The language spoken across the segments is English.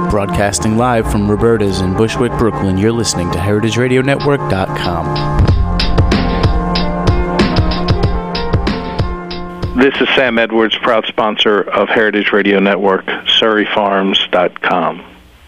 Broadcasting live from Roberta's in Bushwick, Brooklyn, you're listening to HeritageRadioNetwork.com. This is Sam Edwards, proud sponsor of Heritage Radio Network, SurreyFarms.com.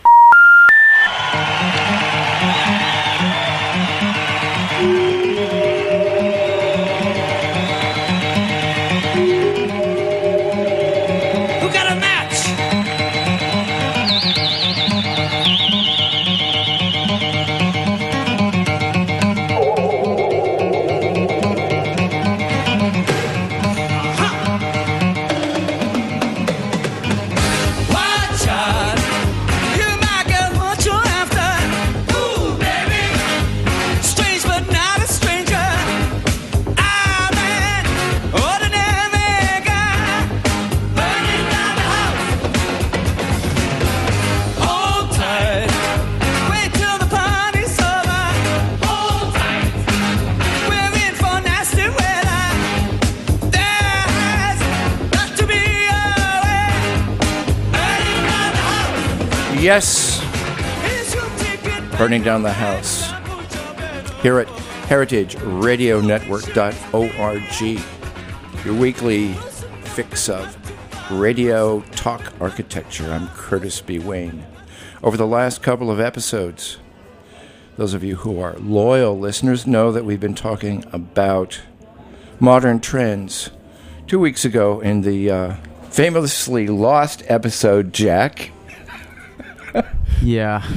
Yes, burning down the house here at heritageradionetwork.org, your weekly fix of radio talk architecture. I'm Curtis B. Wayne. Over the last couple of episodes, those of you who are loyal listeners know that we've been talking about modern trends. 2 weeks ago in the famously lost episode, Jack, yeah.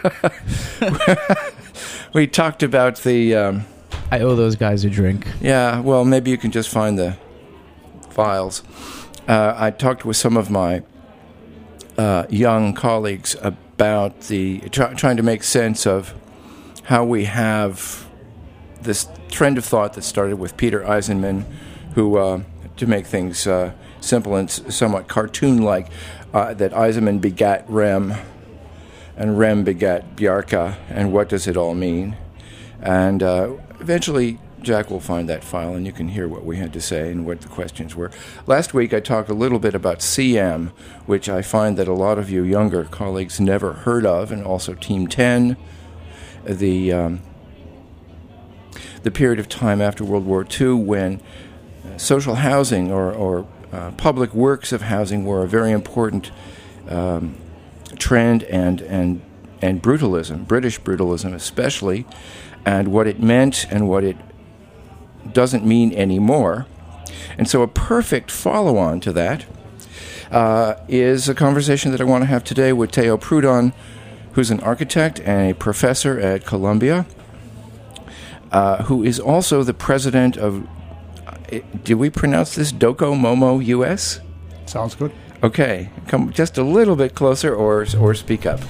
we talked about the... I owe those guys a drink. Yeah, well, maybe you can just find the files. I talked with some of my young colleagues about the trying to make sense of how we have this trend of thought that started with Peter Eisenman, who, to make things simple and somewhat cartoon-like, that Eisenman begat Rem, and Rem begat Bjarka, and what does it all mean? And eventually, Jack will find that file, and you can hear what we had to say and what the questions were. Last week, I talked a little bit about CM, which I find that a lot of you younger colleagues never heard of, and also Team 10, the period of time after World War II when social housing or public works of housing were a very important trend and brutalism, British brutalism especially, and what it meant and what it doesn't mean anymore. And so a perfect follow-on to that is a conversation that I want to have today with Theo Proudhon, who's an architect and a professor at Columbia, who is also the president of, did we pronounce this Docomomo US? Sounds good. Okay, come just a little bit closer or speak up.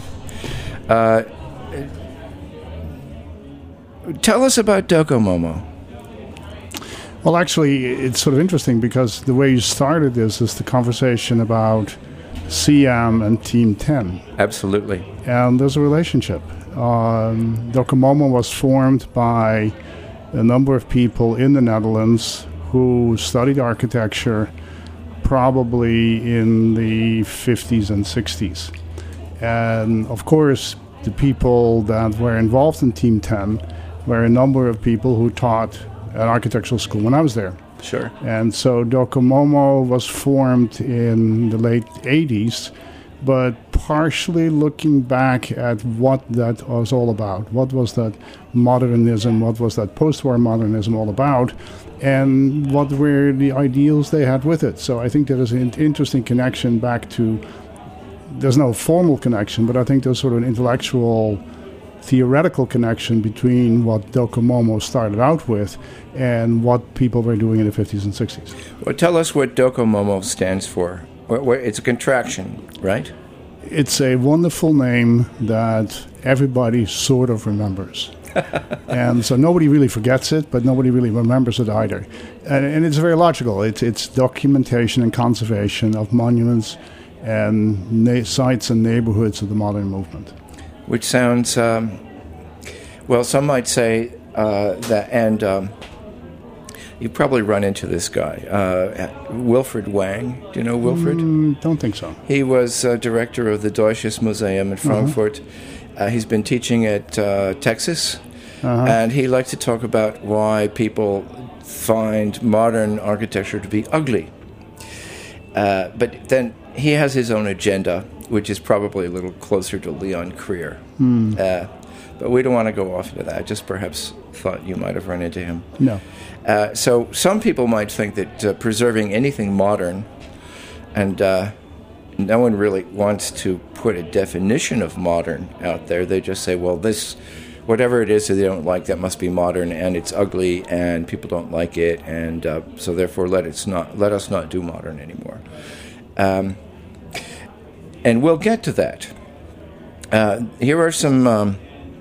Tell us about Docomomo. Well, actually, it's sort of interesting because the way you started this is the conversation about CM and Team 10. Absolutely. And there's a relationship. Docomomo was formed by a number of people in the Netherlands who studied architecture probably in the 50s and 60s. And of course, the people that were involved in Team 10 were a number of people who taught at architectural school when I was there. Sure. And so Docomomo was formed in the late 80s, but partially looking back at what that was all about. What was that modernism, what was that post-war modernism all about, and what were the ideals they had with it. So I think there is an interesting connection back to, there's no formal connection, but I think there's sort of an intellectual, theoretical connection between what Docomomo started out with and what people were doing in the 50s and 60s. Well, tell us what Docomomo stands for. It's a contraction, right? It's a wonderful name that everybody sort of remembers. And so nobody really forgets it, but nobody really remembers it either. And it's very logical. It's documentation and conservation of monuments and sites and neighborhoods of the modern movement. Which sounds, well, some might say that, and You probably run into this guy, Wilfred Wang. Do you know Wilfred? Don't think so. He was director of the Deutsches Museum in Frankfurt. He's been teaching at Texas, and he likes to talk about why people find modern architecture to be ugly. But then he has his own agenda, which is probably a little closer to Leon Krier. But we don't want to go off into that. I just perhaps thought you might have run into him. No. So some people might think that preserving anything modern, and no one really wants to put a definition of modern out there. They just say, well, this, whatever it is that they don't like, that must be modern, and it's ugly, and people don't like it, and so therefore let us not do modern anymore. And we'll get to that. Here are some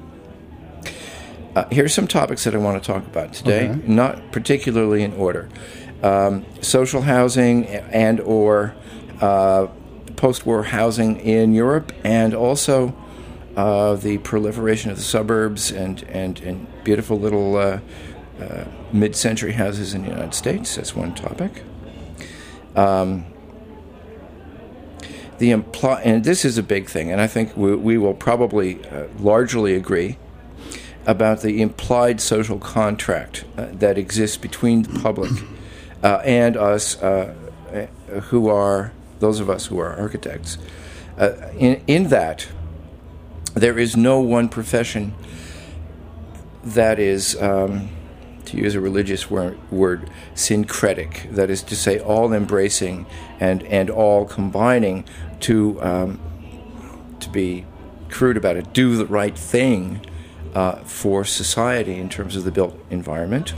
topics that I want to talk about today, not particularly in order. Social housing and or post-war housing in Europe, and also the proliferation of the suburbs and beautiful little mid-century houses in the United States. That's one topic. And this is a big thing, and I think we will probably largely agree about the implied social contract that exists between the public and us, who are those of us who are architects. In that, there is no one profession that is, to use a religious word, syncretic. That is to say, all embracing and all combining to be crude about it, do the right thing for society in terms of the built environment.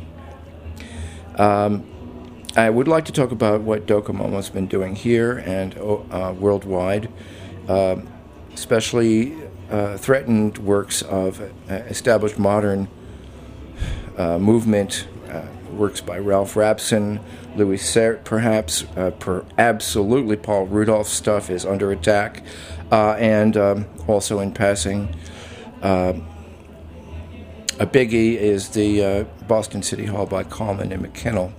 I would like to talk about what Docomomo's been doing here and worldwide, especially threatened works of established modern movement, works by Ralph Rapson, Louis Sert, perhaps. Absolutely, Paul Rudolph's stuff is under attack, and also in passing, a biggie is the Boston City Hall by Coleman and McKinnell.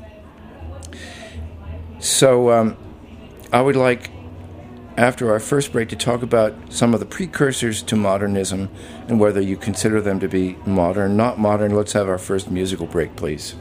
So I would like, after our first break, to talk about some of the precursors to modernism and whether you consider them to be modern, not modern. Let's have our first musical break, please.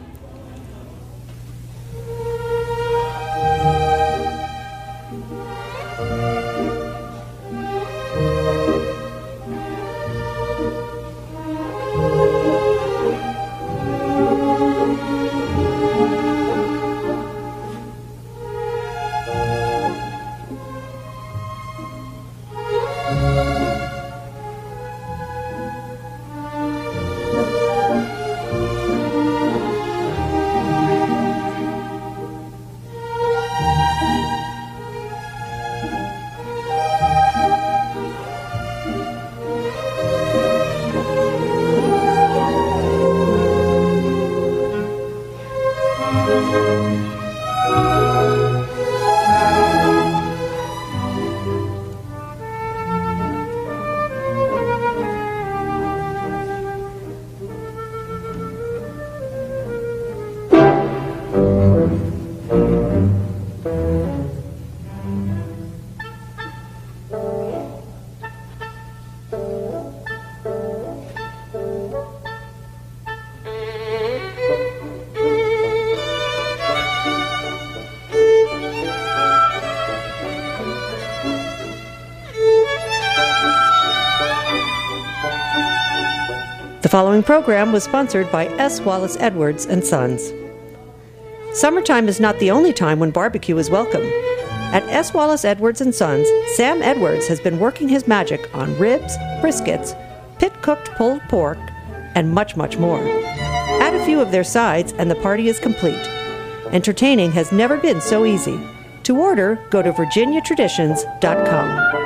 The following program was sponsored by S. Wallace Edwards and Sons. Summertime is not the only time when barbecue is welcome. At S. Wallace Edwards and Sons, Sam Edwards has been working his magic on ribs, briskets, pit-cooked pulled pork, and much, much more. Add a few of their sides and the party is complete. Entertaining has never been so easy. To order, go to virginiatraditions.com.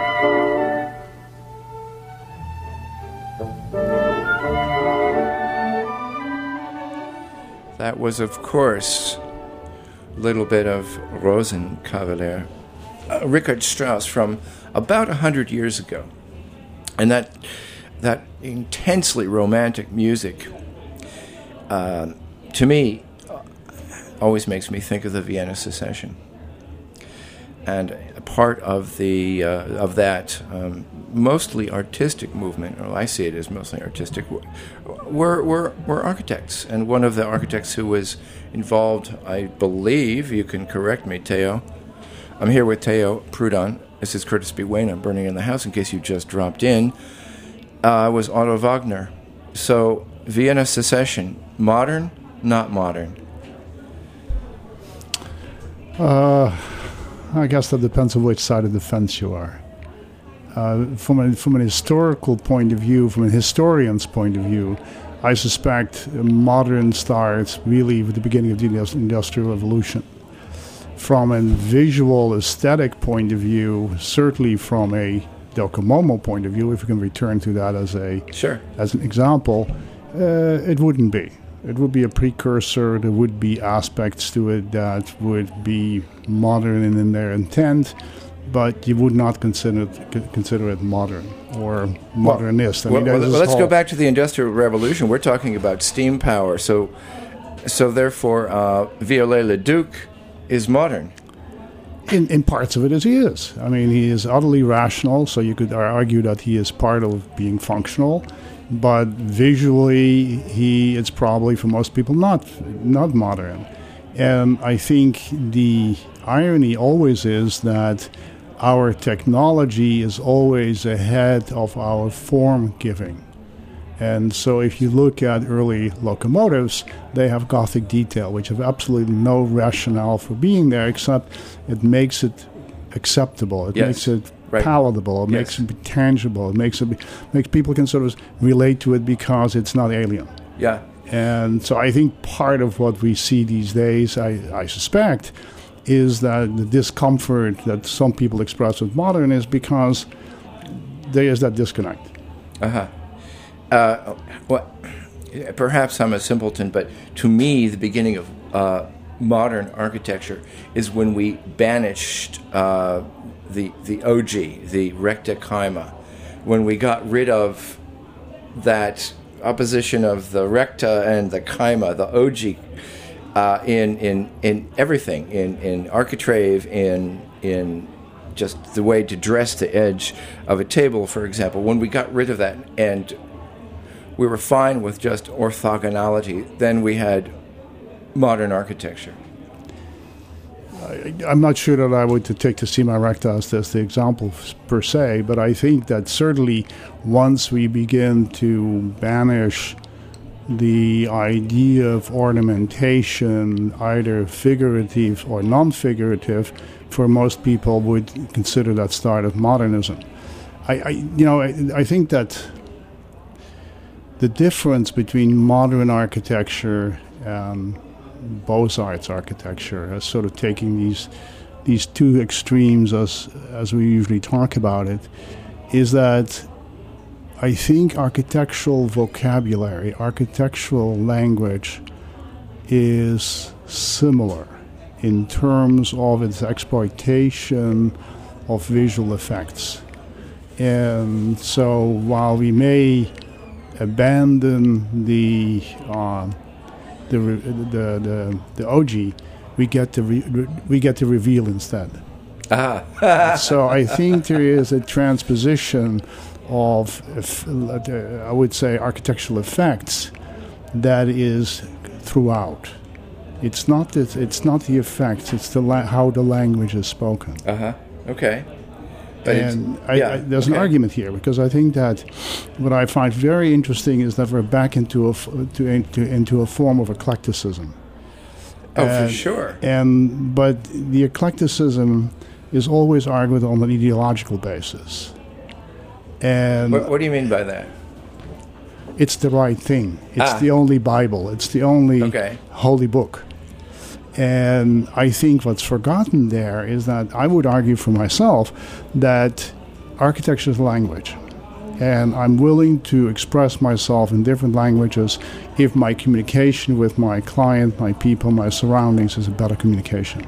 That was, of course, a little bit of Rosenkavalier, Richard Strauss from about 100 years ago. And that intensely romantic music, to me, always makes me think of the Vienna Secession. And a part of that mostly artistic movement, or I see it as mostly artistic, were architects. And one of the architects who was involved, I believe, you can correct me, Theo. I'm here with Theo Prudon. This is Curtis B. Wayne. I'm burning in the house in case you just dropped in. Was Otto Wagner. So Vienna Secession, modern, not modern? I guess that depends on which side of the fence you are. From an historical point of view, from a historian's point of view, I suspect modern starts really with the beginning of the Industrial Revolution. From a visual aesthetic point of view, certainly from a Docomomo point of view, if we can return to that as an example, it wouldn't be. It would be a precursor. There would be aspects to it that would be modern in their intent, but you would not consider it modern or modernist. Let's go back to the Industrial Revolution. We're talking about steam power. So therefore, Viollet-le-Duc is modern. In parts of it as he is. I mean, he is utterly rational, so you could argue that he is part of being functional. But visually, it's probably for most people not modern. And I think the irony always is that our technology is always ahead of our form giving. And so if you look at early locomotives, they have Gothic detail, which have absolutely no rationale for being there, except it makes it acceptable. It makes it palatable. It makes it tangible. It makes people can sort of relate to it because it's not alien. Yeah. And so I think part of what we see these days, I suspect, is that the discomfort that some people express with modern is because there is that disconnect. Perhaps I'm a simpleton, but to me, the beginning of modern architecture is when we banished the ogee, the recta caema, when we got rid of that opposition of the recta and the caema, the ogee, in everything, in architrave, in just the way to dress the edge of a table, for example. When we got rid of that and we were fine with just orthogonality, then we had modern architecture. I'm not sure that I would take the Cima recta as the example per se, but I think that certainly once we begin to banish the idea of ornamentation, either figurative or non-figurative, for most people would consider that start of modernism. I think that the difference between modern architecture and Beaux-Arts architecture, as sort of taking these two extremes as we usually talk about it, is that I think architectural vocabulary, architectural language is similar in terms of its exploitation of visual effects. And so while we may abandon the ogee, we get to reveal instead. So I think there is a transposition of, I would say, architectural effects that is throughout. It's not the effects; it's how the language is spoken. Okay. But there's an argument here, because I think that what I find very interesting is that we're back into a form of eclecticism. For sure. But the eclecticism is always argued on an ideological basis. And what do you mean by that? It's the right thing. It's the only Bible. It's the only holy book. And I think what's forgotten there is that I would argue for myself that architecture is language. And I'm willing to express myself in different languages if my communication with my client, my people, my surroundings is a better communication.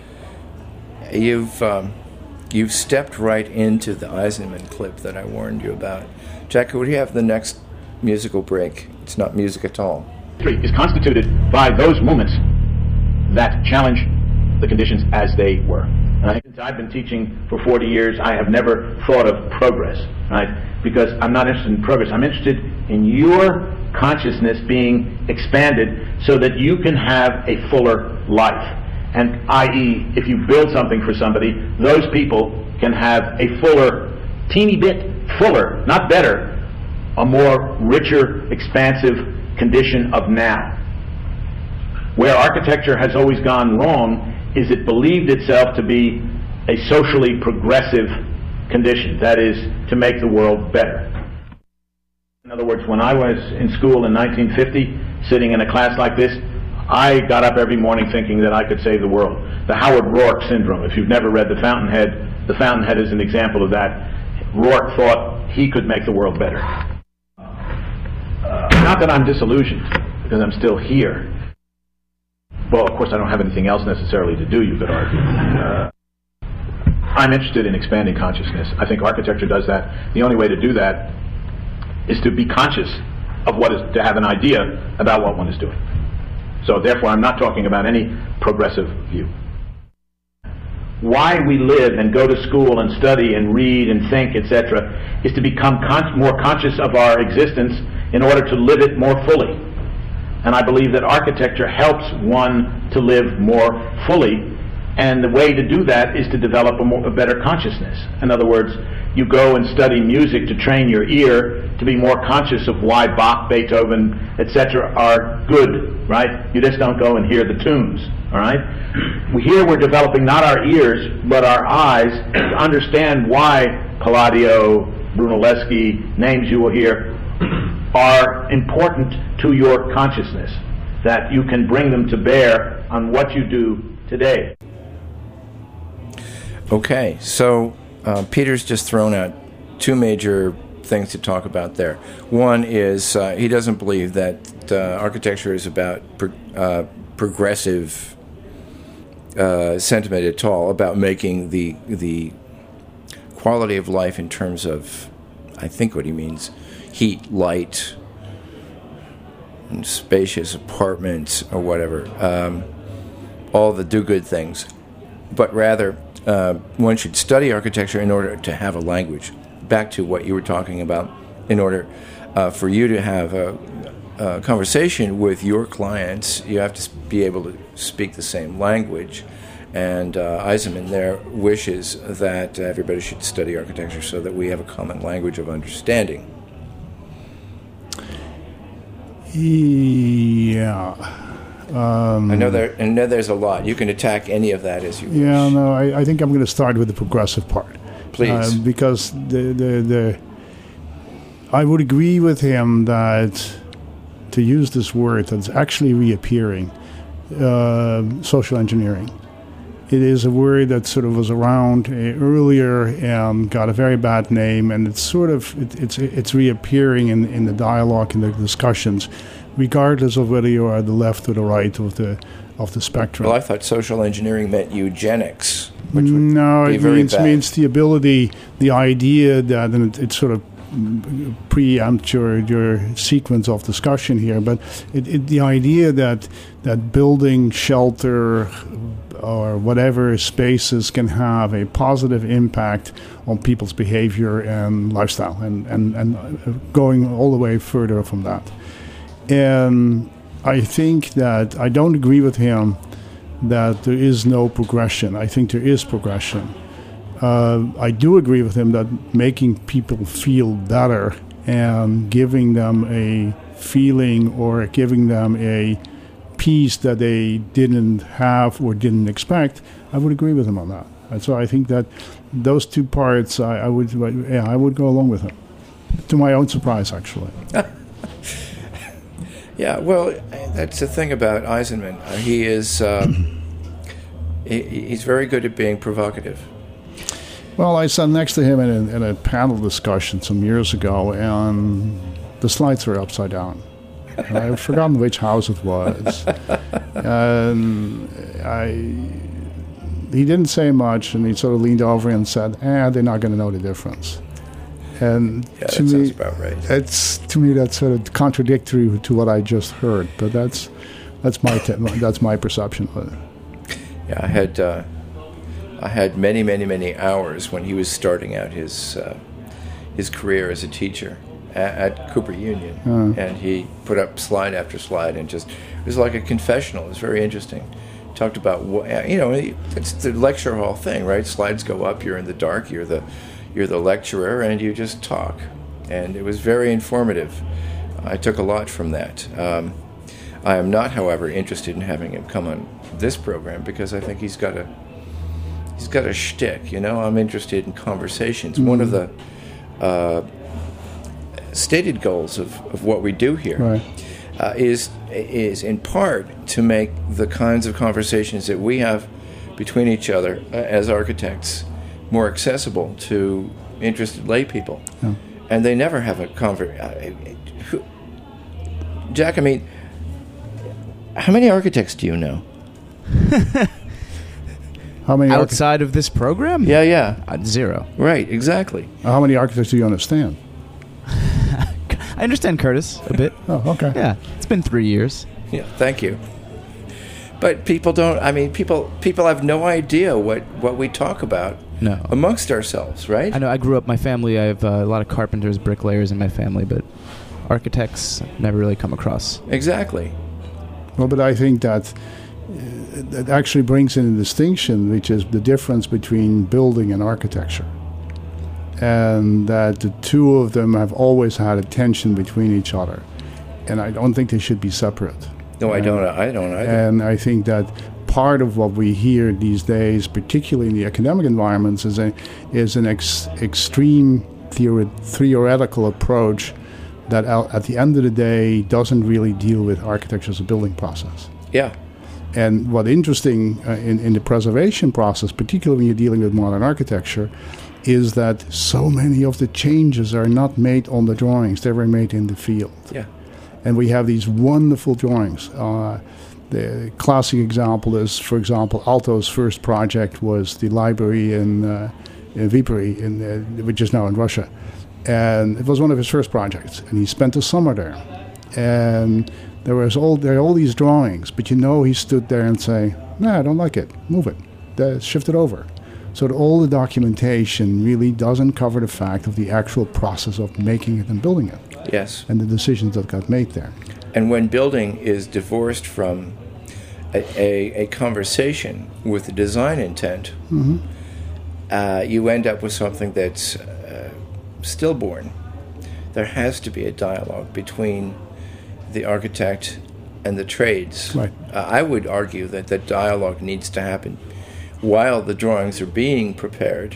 You've stepped right into the Eisenman clip that I warned you about. Jack, would you have the next musical break? It's not music at all. Is constituted by those moments that challenge the conditions as they were. And since I've been teaching for 40 years, I have never thought of progress, right? Because I'm not interested in progress. I'm interested in your consciousness being expanded so that you can have a fuller life. And i.e., if you build something for somebody, those people can have a fuller, teeny bit fuller, not better, a more richer, expansive condition of now. Where architecture has always gone wrong is it believed itself to be a socially progressive condition, that is, to make the world better. In other words, when I was in school in 1950, sitting in a class like this, I got up every morning thinking that I could save the world. The Howard Roark syndrome, if you've never read The Fountainhead is an example of that. Roark thought he could make the world better. Not that I'm disillusioned, because I'm still here. Well, of course, I don't have anything else necessarily to do, you could argue. I'm interested in expanding consciousness. I think architecture does that. The only way to do that is to be conscious of what is, to have an idea about what one is doing. So therefore, I'm not talking about any progressive view. Why we live and go to school and study and read and think, etc., is to become more conscious of our existence in order to live it more fully. And I believe that architecture helps one to live more fully, and the way to do that is to develop a better consciousness. In other words, you go and study music to train your ear to be more conscious of why Bach, Beethoven, etc. are good, right? You just don't go and hear the tunes, all right? Here we're developing not our ears, but our eyes to understand why Palladio, Brunelleschi, names you will hear, are important to your consciousness, that you can bring them to bear on what you do today. Okay, so Peter's just thrown out two major things to talk about there. One is he doesn't believe that architecture is about progressive sentiment at all, about making the quality of life in terms of, I think what he means, heat, light, and spacious apartments or whatever, all the do-good things, but rather one should study architecture in order to have a language. Back to what you were talking about, in order for you to have a conversation with your clients, you have to be able to speak the same language. And Eisenman there wishes that everybody should study architecture so that we have a common language of understanding. Yeah. I know there's a lot. You can attack any of that as you wish. Yeah, no, I think I'm going to start with the progressive part. Please. Because I would agree with him that, to use this word that's actually reappearing, social engineering. It is a word that sort of was around earlier and got a very bad name, and it's sort of it's reappearing in the dialogue, in the discussions, regardless of whether you are the left or the right of the spectrum. Well, I thought social engineering meant eugenics, which would no, be it very means, bad. means the ability, the idea that, and it sort of preempt your sequence of discussion here, but the idea that building shelter or whatever spaces can have a positive impact on people's behavior and lifestyle, and going all the way further from that. And I think that I don't agree with him that there is no progression. I think there is progression. I do agree with him that making people feel better and giving them a feeling or giving them a peace that they didn't have or didn't expect, I would agree with him on that. And so I think that those two parts, I would go along with him, to my own surprise, actually. Yeah, well, that's the thing about Eisenman. He is he's very good at being provocative. Well, I sat next to him in a panel discussion some years ago, and the slides were upside down. I've forgotten which house it was. And he didn't say much, and he sort of leaned over and said, they're not going to know the difference. And Yeah, to that me, sounds about right. to me, that's sort of contradictory to what I just heard, but that's That's my perception of it. Yeah, I had many hours when he was starting out his career as a teacher at Cooper Union, and he put up slide after slide, and it was like a confessional. It was very interesting. Talked about it's the lecture hall thing, right? Slides go up. You're in the dark. You're the lecturer, and you just talk, and it was very informative. I took a lot from that. I am not, however, interested in having him come on this program because I think he's got a shtick. I'm interested in conversations. One of the stated goals of what we do here. Right. Is in part to make the kinds of conversations that we have between each other as architects more accessible to interested lay people. Yeah. And they never have a conversation. Jack, I mean, how many architects do you know? How many outside of this program? Yeah. 0. Right, exactly. How many architects do you understand? I understand Curtis a bit. Oh, okay. Yeah, it's been 3 years. Yeah, thank you. But people don't. I mean, people have no idea what we talk about. No. Amongst ourselves, right? I know. I grew up. My family. I have a lot of carpenters, bricklayers in my family, but architects never really come across. Exactly. Well, but I think that actually brings in a distinction, which is the difference between building and architecture. And that the two of them have always had a tension between each other. And I don't think they should be separate. No, I don't either. And I think that part of what we hear these days, particularly in the academic environments, is an extreme theoretical approach that at the end of the day doesn't really deal with architecture as a building process. Yeah. And what's interesting in the preservation process, particularly when you're dealing with modern architecture, is that so many of the changes are not made on the drawings. They were made in the field. Yeah. And we have these wonderful drawings. The classic example is, for example, Aalto's first project was the library in Viipuri, which is now in Russia. And it was one of his first projects. And he spent the summer there. And there are all these drawings, but he stood there and say, "No, I don't like it. Move it. Shift it over." So that all the documentation really doesn't cover the fact of the actual process of making it and building it. Yes. And the decisions that got made there. And when building is divorced from a conversation with the design intent, you end up with something that's stillborn. There has to be a dialogue between the architect and the trades. Right. I would argue that that dialogue needs to happen while the drawings are being prepared.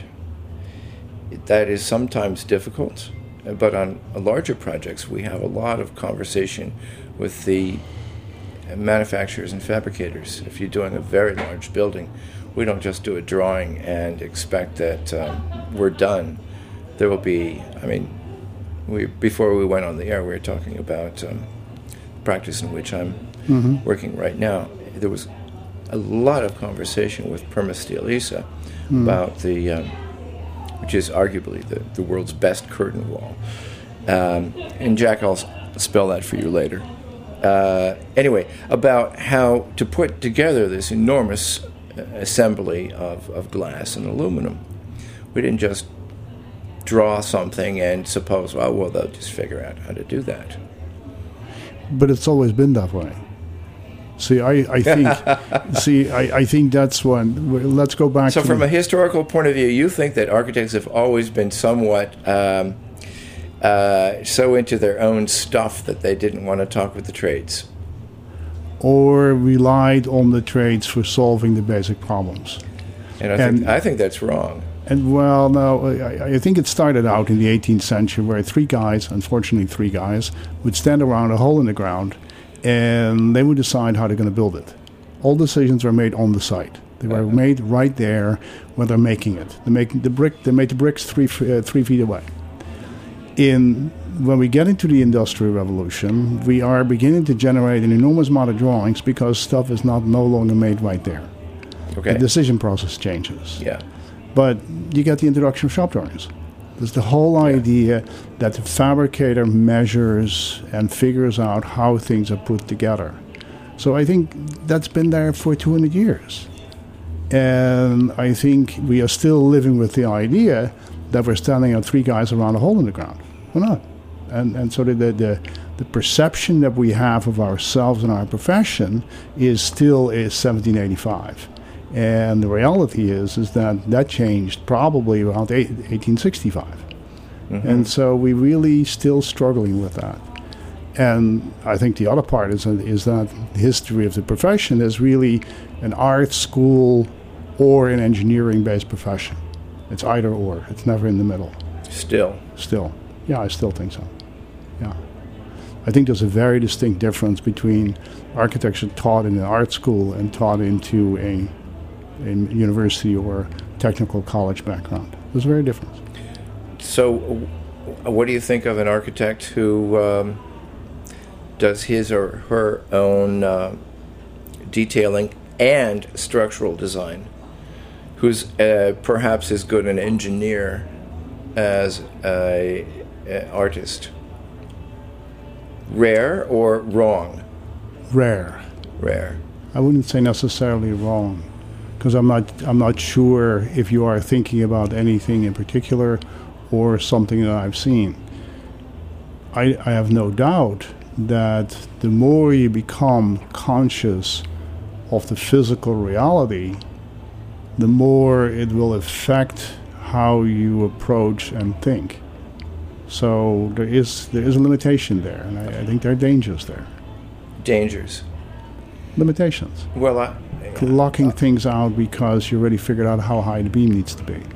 That is sometimes difficult, but on larger projects we have a lot of conversation with the manufacturers and fabricators. If you're doing a very large building, we don't just do a drawing and expect that we're done. There will be, before we went on the air, we were talking about practice in which I'm working right now. There was a lot of conversation with Permasteel ISA about which is arguably the world's best curtain wall. And Jack, I'll spell that for you later. Anyway, about how to put together this enormous assembly of glass and aluminum. We didn't just draw something and suppose, well, they'll just figure out how to do that. But it's always been that way. See, I think that's one. Let's go back. So, from a historical point of view, you think that architects have always been somewhat so into their own stuff that they didn't want to talk with the trades, or relied on the trades for solving the basic problems. And I think that's wrong. And well, no, I think it started out in the 18th century where three guys, would stand around a hole in the ground. And they would decide how they're going to build it. All decisions were made on the site. They were made right there when they're making it. They made the bricks 3 feet away. When we get into the Industrial Revolution, we are beginning to generate an enormous amount of drawings because stuff is no longer made right there. Okay. The decision process changes. Yeah. But you get the introduction of shop drawings. There's the whole idea that the fabricator measures and figures out how things are put together. So I think that's been there for 200 years. And I think we are still living with the idea that we're standing at three guys around a hole in the ground. We're not. And so the perception that we have of ourselves and our profession is still 1785. And the reality is that changed probably around 1865. Mm-hmm. And so we're really still struggling with that. And I think the other part is that the history of the profession is really an art school or an engineering-based profession. It's either or. It's never in the middle. Still. Yeah, I still think so. Yeah. I think there's a very distinct difference between architecture taught in an art school and taught into a university or technical college background. There's a very difference. So what do you think of an architect who does his or her own detailing and structural design, who's perhaps as good an engineer as an artist? Rare or wrong? Rare. I wouldn't say necessarily wrong, because I'm not sure if you are thinking about anything in particular or something that I've seen. I have no doubt that the more you become conscious of the physical reality, the more it will affect how you approach and think. So there is a limitation there, and I think there are dangers there. Dangers? Limitations. Well, locking things out because you already figured out how high the beam needs to be.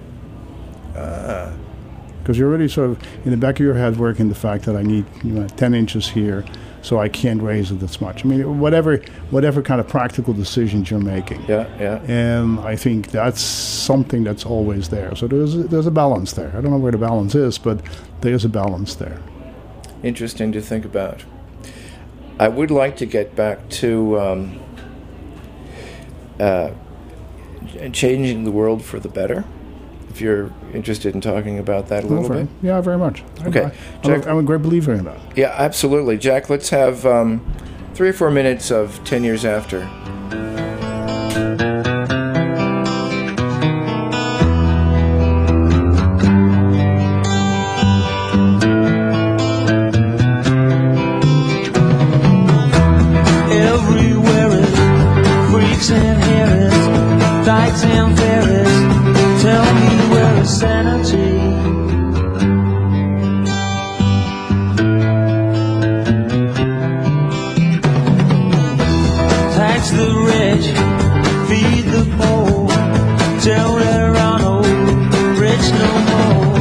Because you're already sort of in the back of your head working the fact that I need 10 inches here, so I can't raise it this much. I mean, whatever kind of practical decisions you're making. Yeah. And I think that's something that's always there. So there's a balance there. I don't know where the balance is, but there's a balance there. Interesting to think about. I would like to get back to changing the world for the better, if you're interested in talking about that a little bit. Yeah, very much. Okay. I'm a great believer in that. Yeah, absolutely. Jack, let's have 3 or 4 minutes of 10 Years After. Everywhere it freaks and Harris, dykes and Ferris, tell me where is sanity? Tax the rich, feed the poor, tell there are no rich no more.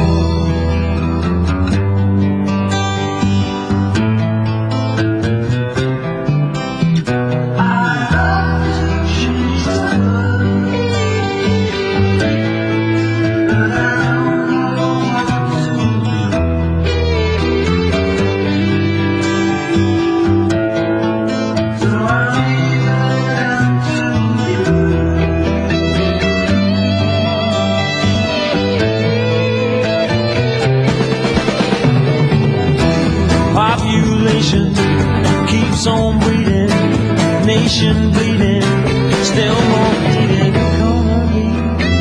Population keeps on breeding, nation bleeding, still more bleeding economy.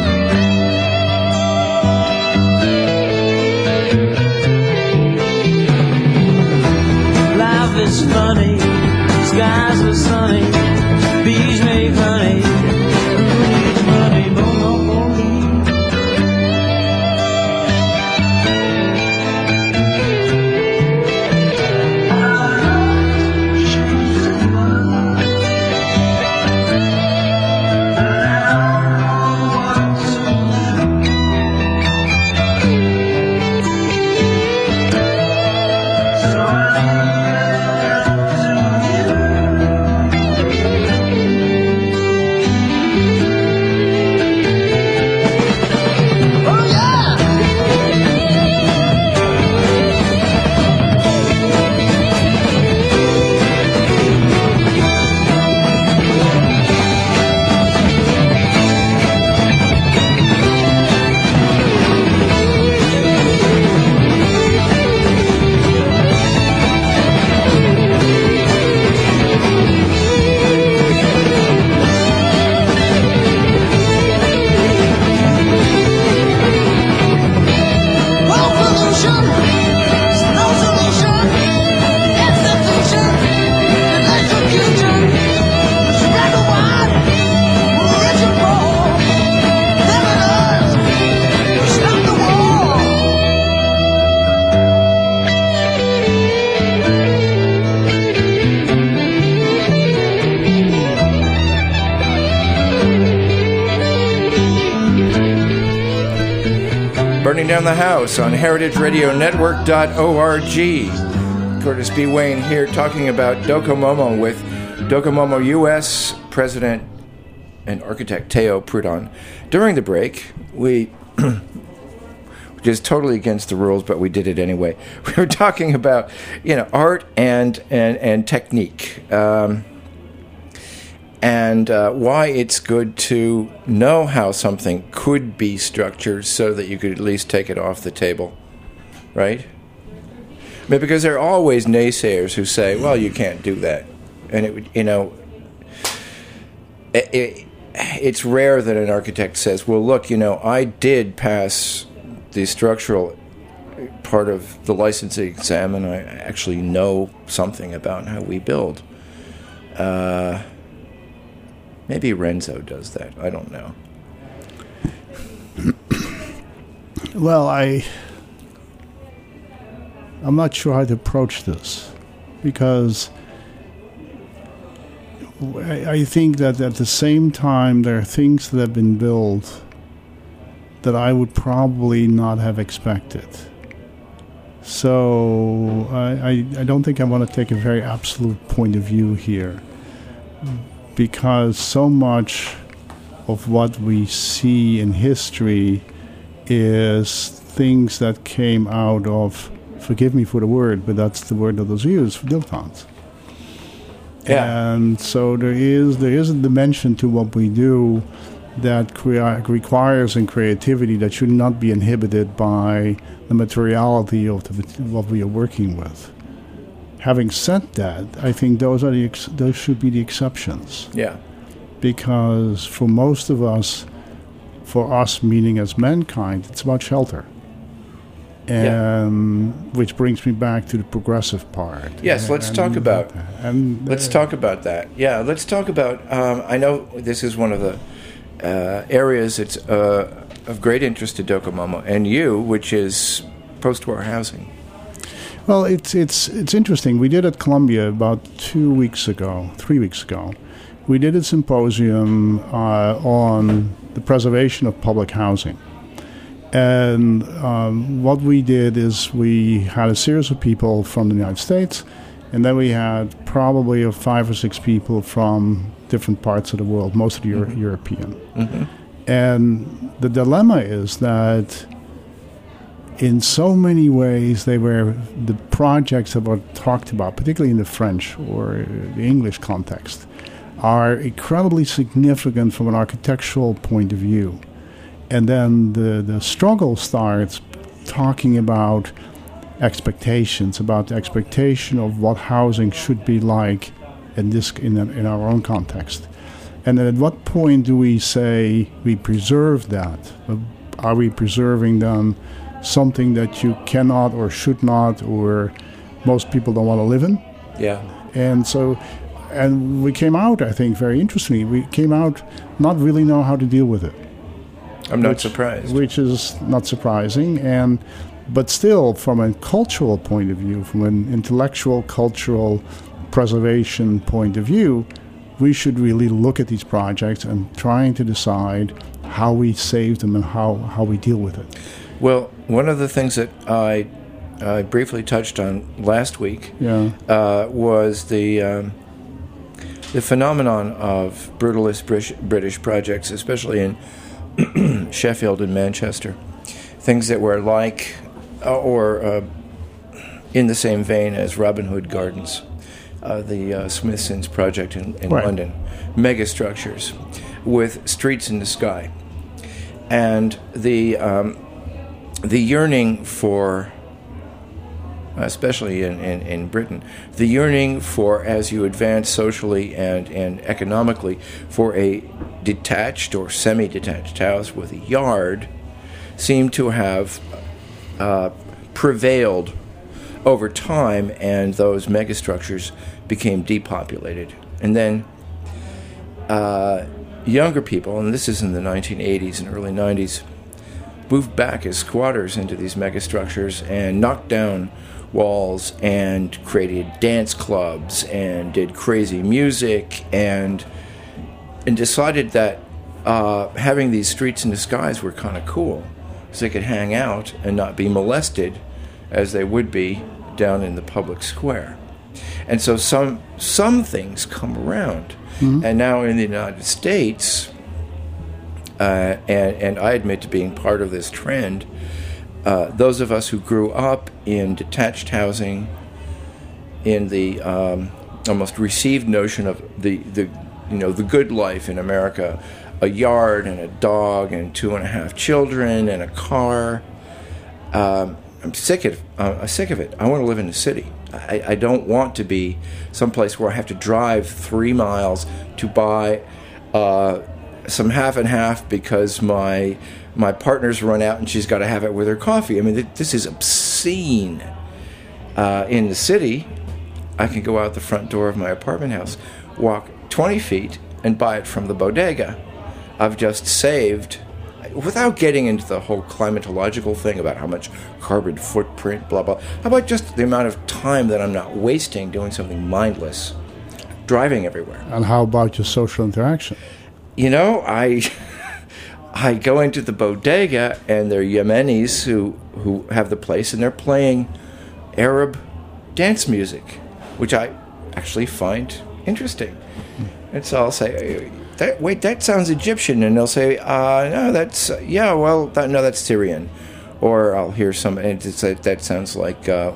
Life is funny, skies are sunny, bees make honey, who needs money, monopoly. Burning Down the House on heritageradionetwork.org. Curtis B. Wayne here talking about Docomomo with Docomomo U.S. President and architect Teo Prudon. During the break, which is totally against the rules, but we did it anyway. We were talking about, art and technique, and why it's good to know how something could be structured so that you could at least take it off the table, right? But because there are always naysayers who say, "Well, you can't do that," and it would, it's rare that an architect says, "Well, look, I did pass the structural part of the licensing exam, and I actually know something about how we build." Maybe Renzo does that. I don't know. Well, I'm not sure how to approach this, because I think that at the same time there are things that have been built that I would probably not have expected. So I don't think I want to take a very absolute point of view here, because so much of what we see in history is things that came out of, forgive me for the word, but that's the word that was used, dilettantes. Yeah. And so there is a dimension to what we do that requires in creativity that should not be inhibited by the materiality of what we are working with. Having said that, I think those should be the exceptions. Yeah. Because for most of us, for us meaning as mankind, it's about shelter. And which brings me back to the progressive part. Yes, let's talk about that. Yeah, let's talk about. I know this is one of the areas that's of great interest to Docomomo and you, which is post-war housing. Well, it's interesting. We did at Columbia about 3 weeks ago. We did a symposium on the preservation of public housing. And what we did is we had a series of people from the United States, and then we had probably 5 or 6 people from different parts of the world, mostly European. Mm-hmm. And the dilemma is that in so many ways the projects that were talked about, particularly in the French or the English context, are incredibly significant from an architectural point of view. And then the struggle starts talking about expectations, about the expectation of what housing should be like in our own context. And then at what point do we say we preserve that? Are we preserving then something that you cannot or should not, or most people don't want to live in? Yeah. And we came out, I think, very interestingly, we came out not really know how to deal with it. I'm not surprised. Which is not surprising, but still, from a cultural point of view, from an intellectual, cultural preservation point of view, we should really look at these projects and trying to decide how we save them and how we deal with it. Well, one of the things that I briefly touched on last week was the phenomenon of brutalist British projects, especially in Sheffield and Manchester, things that were like or in the same vein as Robin Hood Gardens, the Smithson's project in London, megastructures with streets in the sky, and the yearning for, especially in Britain, the yearning for, as you advance socially and economically, for a detached or semi-detached house with a yard seemed to have prevailed over time, and those megastructures became depopulated. And then younger people, and this is in the 1980s and early 90s, moved back as squatters into these megastructures and knocked down walls and created dance clubs and did crazy music and decided that having these streets in the skies were kind of cool. so they could hang out and not be molested as they would be down in the public square. And so some things come around. And now in the United States, and I admit to being part of this trend, those of us who grew up in detached housing, in the almost received notion of the good life in America, a yard and a dog and 2.5 children and a car. I'm sick of it. I want to live in the city. I don't want to be someplace where I have to drive 3 miles to buy some half and half because my partner's run out and she's got to have it with her coffee. I mean, this is obscene. In the city, I can go out the front door of my apartment house, walk 20 feet, and buy it from the bodega. I've just saved, without getting into the whole climatological thing about how much carbon footprint, blah, blah. How about just the amount of time that I'm not wasting doing something mindless, driving everywhere? And how about your social interaction? You know, I go into the bodega, and they're Yemenis who have the place, and they're playing Arab dance music, which I actually find interesting. And so I'll say, that sounds Egyptian. And they'll say, no, that's, no, that's Syrian. Or I'll hear that sounds like that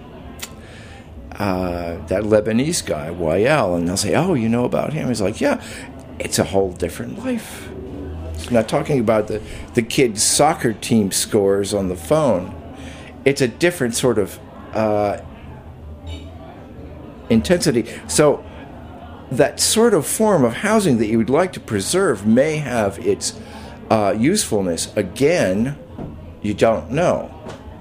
Lebanese guy, Wael. And they'll say, oh, you know about him? He's like, yeah, it's a whole different life. It's not talking about the kids' soccer team scores on the phone. It's a different sort of intensity. So that sort of form of housing that you would like to preserve may have its usefulness. Again, you don't know.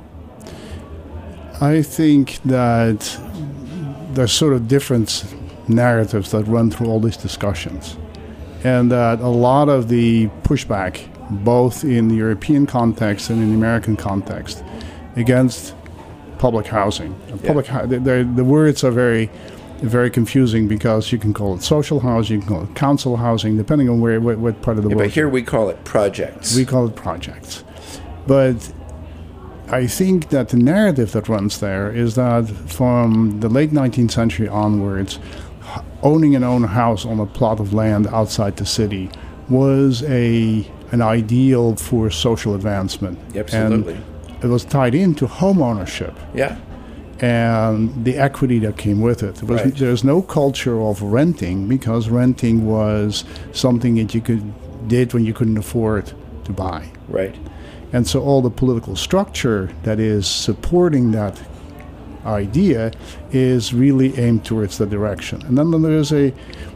I think that there's sort of different narratives that run through all these discussions. And that a lot of the pushback, both in the European context and in the American context, against public housing. The words are very, very confusing because you can call it social housing, you can call it council housing, depending on what part of the world. But here we call it projects. We call it projects. But I think that the narrative that runs there is that from the late 19th century onwards, owning an own house on a plot of land outside the city was an ideal for social advancement. Absolutely. And it was tied into home ownership. Yeah. And the equity that came with it. Right. There's no culture of renting because renting was something that you did when you couldn't afford to buy. Right. And so all the political structure that is supporting that idea is really aimed towards that direction. And then there's the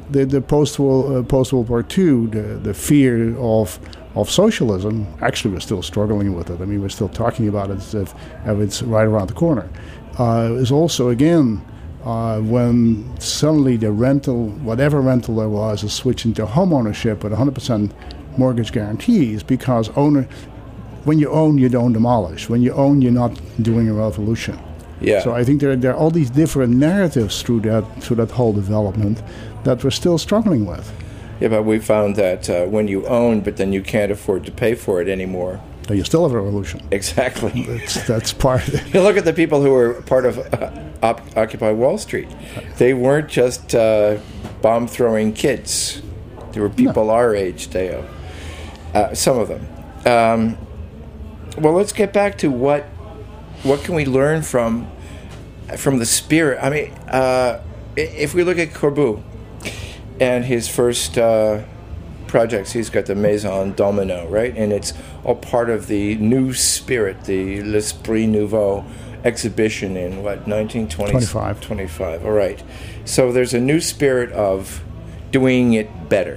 post-World War II, the fear of socialism. Actually, we're still struggling with it. I mean, we're still talking about it as if it's right around the corner. Is also, again, when suddenly the rental, whatever rental there was, is switching to home ownership with 100% mortgage guarantees because when you own, you don't demolish. When you own, you're not doing a revolution. Yeah. So I think there are all these different narratives through that whole development that we're still struggling with. Yeah, but we found that when you own, but then you can't afford to pay for it anymore. You still have a revolution. Exactly. That's part of it. You look at the people who were part of Occupy Wall Street. They weren't just bomb-throwing kids. There were people our age, Deo. Some of them. Well, let's get back to what can we learn from the spirit. I mean, if we look at Corbu and his first projects, he's got the Maison Domino, right? And it's all part of the new spirit, the L'Esprit Nouveau exhibition in, 1925? 25, all right. So there's a new spirit of doing it better.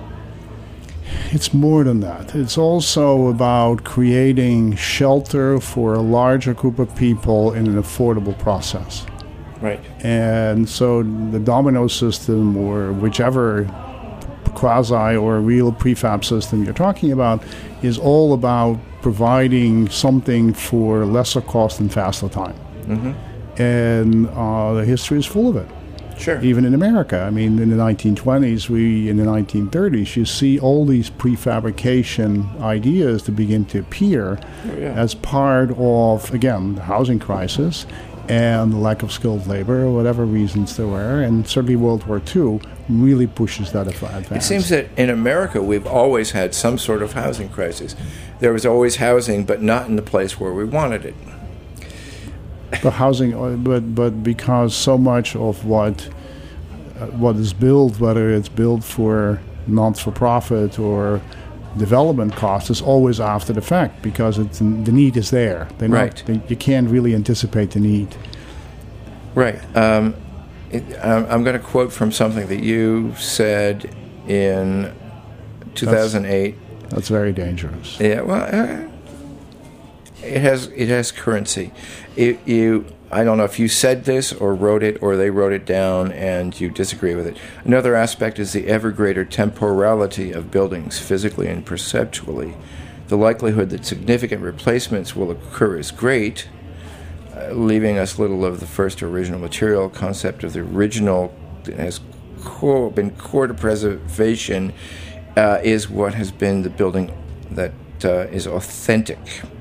It's more than that. It's also about creating shelter for a larger group of people in an affordable process. Right. And so the domino system, or whichever quasi or real prefab system you're talking about, is all about providing something for lesser cost and faster time. Mm-hmm. And the history is full of it. Sure. Even in America. I mean, in the 1920s, in the 1930s, you see all these prefabrication ideas to begin to appear as part of, again, the housing crisis and the lack of skilled labor, or whatever reasons there were. And certainly World War II really pushes that advance. It seems that in America, we've always had some sort of housing crisis. There was always housing, but not in the place where we wanted it. The housing, but because so much of what is built, whether it's built for not-for-profit or development costs, is always after the fact, because the need is there. You can't really anticipate the need. Right. I'm going to quote from something that you said in 2008. That's very dangerous. Yeah. Well. It has currency. I don't know if you said this or wrote it or they wrote it down and you disagree with it. Another aspect is the ever greater temporality of buildings, physically and perceptually. The likelihood that significant replacements will occur is great, leaving us little of the first original material. Concept of the original that has been core to preservation is what has been the building that is authentic.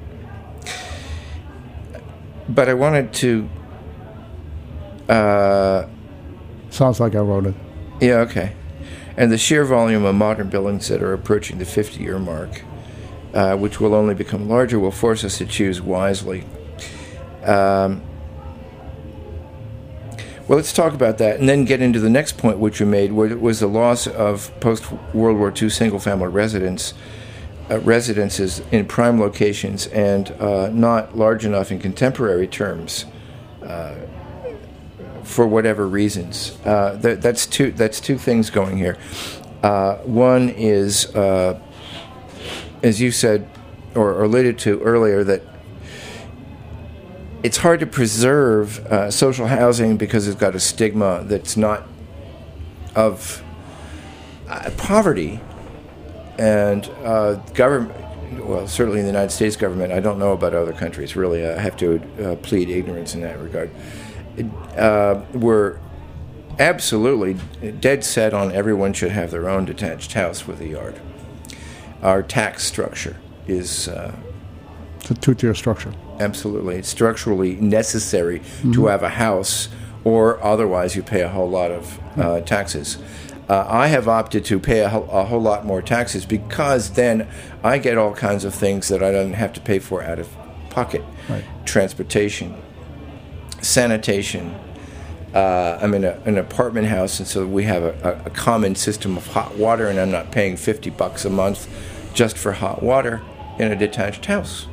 But I wanted to... Sounds like I wrote it. Yeah, okay. And the sheer volume of modern buildings that are approaching the 50-year mark, which will only become larger, will force us to choose wisely. Well, let's talk about that and then get into the next point which you made, which was the loss of post-World War II single-family residences in prime locations and not large enough in contemporary terms for whatever reasons. That's two things going here. One is, as you said or alluded to earlier, that it's hard to preserve social housing because it's got a stigma that's not of poverty. And government, well, certainly in the United States government, I don't know about other countries, really. I have to plead ignorance in that regard. We're absolutely dead set on everyone should have their own detached house with a yard. Our tax structure is... it's a two-tier structure. Absolutely. It's structurally necessary to have a house, or otherwise you pay a whole lot of taxes. I have opted to pay a whole lot more taxes because then I get all kinds of things that I don't have to pay for out of pocket. Right. Transportation, sanitation. I'm in an apartment house, and so we have a common system of hot water, and I'm not paying $50 a month just for hot water in a detached house.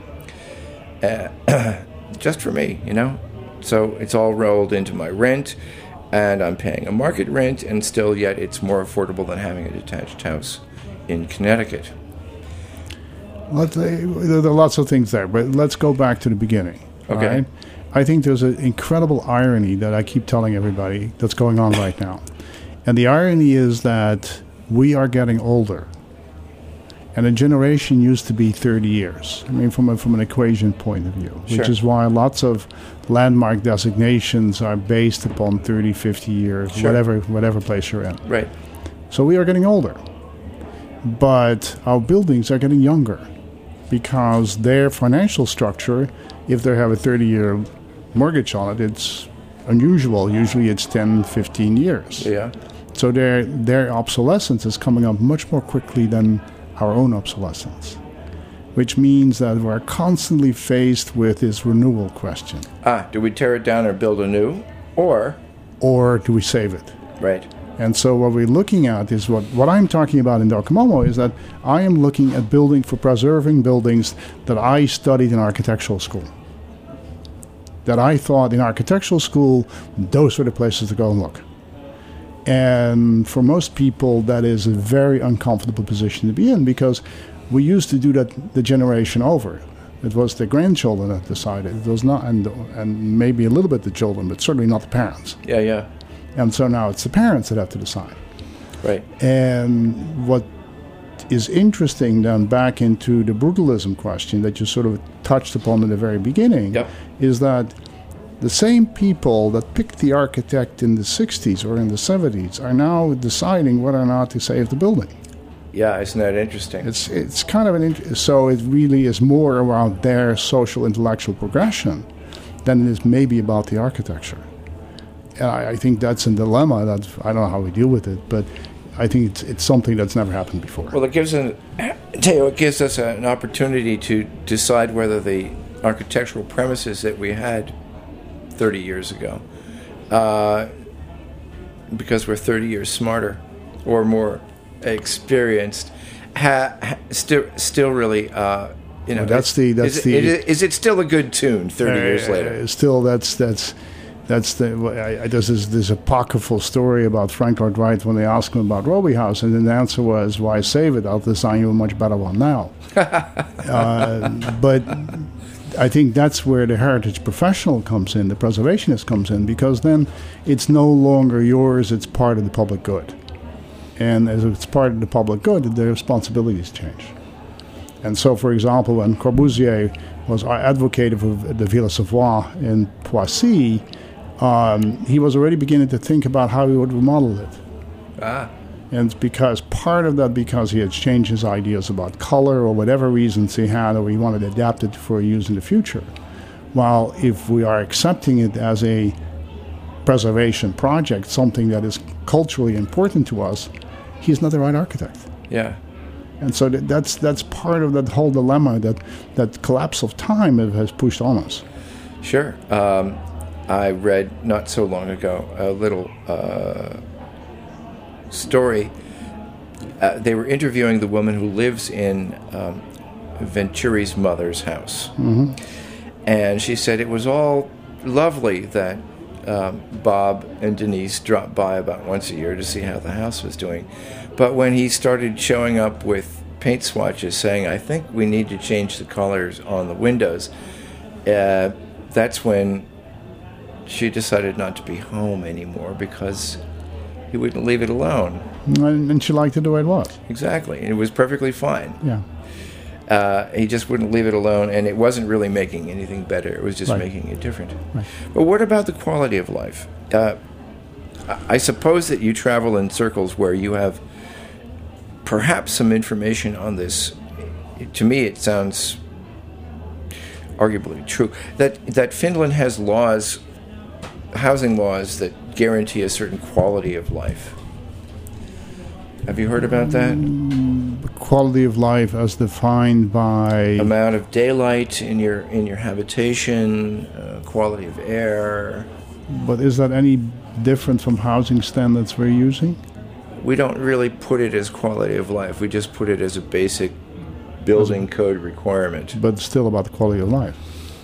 Just for me, So it's all rolled into my rent. And I'm paying a market rent, and still yet it's more affordable than having a detached house in Connecticut. There are lots of things there, but let's go back to the beginning. Okay. Right? I think there's an incredible irony that I keep telling everybody that's going on right now. And the irony is that we are getting older. And a generation used to be 30 years. I mean, from an equation point of view, which is why lots of landmark designations are based upon 30, 50 years, whatever place you're in. Right. So we are getting older. But our buildings are getting younger because their financial structure, if they have a 30-year mortgage on it, it's unusual. Usually it's 10, 15 years. Yeah. So their obsolescence is coming up much more quickly than our own obsolescence, which means that we're constantly faced with this renewal question. Do we tear it down or build anew, or do we save it? Right. And so what we're looking at is what I'm talking about in Docomomo is that I am looking at preserving buildings that I studied in architectural school. That I thought in architectural school, those were the places to go and look. And for most people, that is a very uncomfortable position to be in because we used to do that the generation over. It was the grandchildren that decided. It was not, and maybe a little bit the children, but certainly not the parents. Yeah. And so now it's the parents that have to decide. Right. And what is interesting then back into the brutalism question that you sort of touched upon in the very beginning is that The same people that picked the architect in the 60s or in the 70s are now deciding whether or not to save the building. Yeah, isn't that interesting? It's kind of so it really is more around their social intellectual progression than it is maybe about the architecture. And I think that's a dilemma that I don't know how we deal with it, but I think it's something that's never happened before. Well, it gives us an opportunity to decide whether the architectural premises that we had 30 years ago, because we're 30 years smarter or more experienced, still really, is it still a good tune 30 years later? Still, there's a apocryphal story about Frank Lloyd Wright when they asked him about Robie House, and then the answer was, "Why save it? I'll design you a much better one now." But I think that's where the heritage professional comes in, the preservationist comes in, because then it's no longer yours, it's part of the public good. And as it's part of the public good, the responsibilities change. And so, for example, when Corbusier was advocate of the Villa Savoye in Poissy, he was already beginning to think about how he would remodel it. And it's because he had changed his ideas about color or whatever reasons he had, or he wanted to adapt it for use in the future. While if we are accepting it as a preservation project, something that is culturally important to us, he's not the right architect. Yeah. And so that's part of that whole dilemma that collapse of time has pushed on us. Sure. I read not so long ago a little story. They were interviewing the woman who lives in Venturi's mother's house. Mm-hmm. And she said it was all lovely that Bob and Denise dropped by about once a year to see how the house was doing. But when he started showing up with paint swatches saying, "I think we need to change the colors on the windows," that's when she decided not to be home anymore because he wouldn't leave it alone. And she liked it the way it was. Exactly. And it was perfectly fine. Yeah. He just wouldn't leave it alone, and it wasn't really making anything better. It was just making it different. Right. But what about the quality of life? I suppose that you travel in circles where you have perhaps some information on this. To me, it sounds arguably true that Finland has laws, housing laws, that guarantee a certain quality of life. Have you heard about that? Quality of life as defined by amount of daylight in your habitation, quality of air. But is that any different from housing standards we're using? We don't really put it as quality of life. We just put it as a basic building code requirement. But it's still about the quality of life.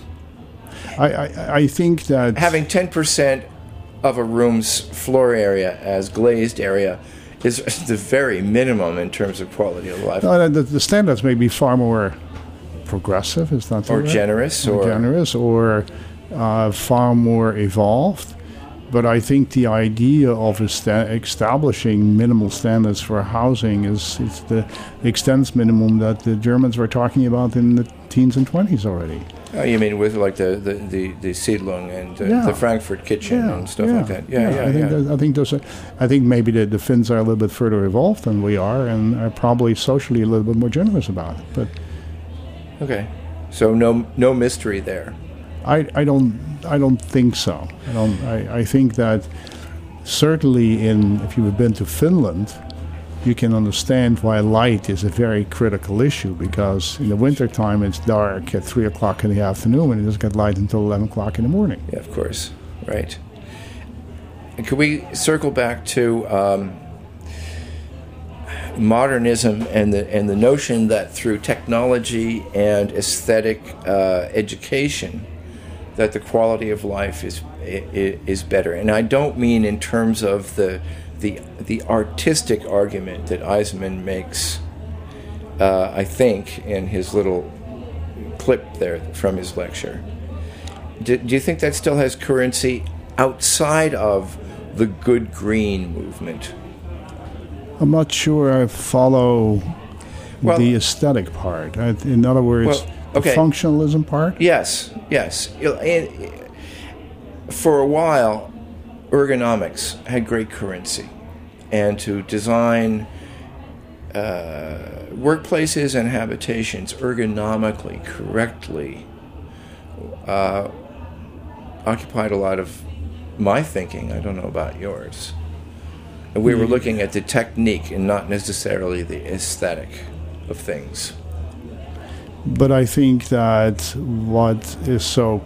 I think that having 10% of a room's floor area as glazed area is the very minimum in terms of quality of life. No, the standards may be far more progressive, is that or right? Generous, or far more evolved. But I think the idea of establishing minimal standards for housing is the extends minimum that the Germans were talking about in the teens and 20s already. Oh, you mean with like the Siedlung and the Frankfurt kitchen and stuff like that? I think maybe the Finns are a little bit further evolved than we are, and are probably socially a little bit more generous about it. But okay, so no mystery there. I don't think so. I think that certainly if you've been to Finland, you can understand why light is a very critical issue, because in the wintertime it's dark at 3 o'clock in the afternoon and it doesn't get light until 11 o'clock in the morning. Yeah, of course. Right. And could we circle back to modernism and the notion that through technology and aesthetic education that the quality of life is better? And I don't mean in terms of the artistic argument that Eisenman makes, I think, in his little clip there from his lecture. Do you think that still has currency outside of the good green movement? I'm not sure I follow the aesthetic part. In other words, the functionalism part? Yes. for a while, ergonomics had great currency, and to design workplaces and habitations ergonomically, correctly, occupied a lot of my thinking. I don't know about yours. And we were looking at the technique and not necessarily the aesthetic of things. But I think that what is so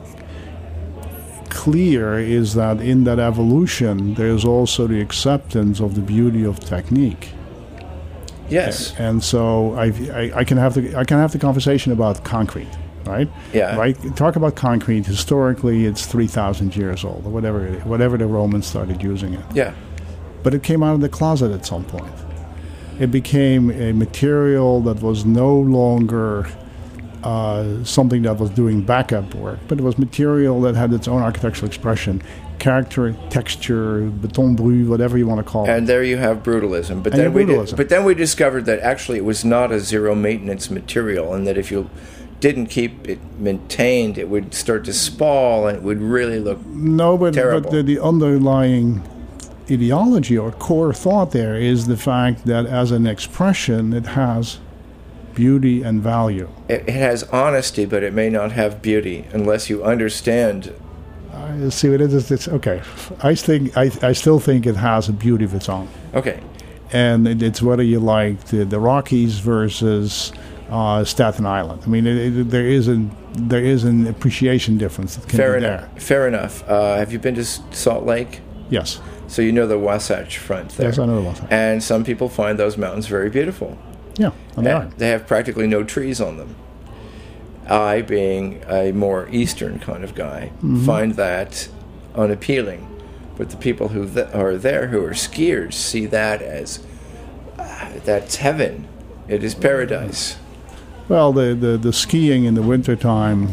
clear is that in that evolution, there's also the acceptance of the beauty of technique. Yes. And so I can have the conversation about concrete, right? Yeah. Right. Talk about concrete. Historically, it's 3,000 years old, or whatever the Romans started using it. Yeah. But it came out of the closet at some point. It became a material that was no longer something that was doing backup work, but it was material that had its own architectural expression, character, texture, béton brut, whatever you want to call it. And there you have brutalism. But then we discovered that actually it was not a zero maintenance material, and that if you didn't keep it maintained, it would start to spall and it would really look terrible. But the underlying ideology or core thought there is the fact that as an expression, it has beauty and value. It has honesty, but it may not have beauty unless you understand. See what it is? It's okay. I still think it has a beauty of its own. Okay. And it's whether you like the Rockies versus Staten Island. I mean, there is an appreciation difference that can be there. Fair enough. Have you been to Salt Lake? Yes. So you know the Wasatch Front there. Yes, I know the Wasatch. And some people find those mountains very beautiful. Yeah, and they are. They have practically no trees on them. I, being a more eastern kind of guy, find that unappealing. But the people who are there, who are skiers, see that as that's heaven. It is paradise. Well, the skiing in the wintertime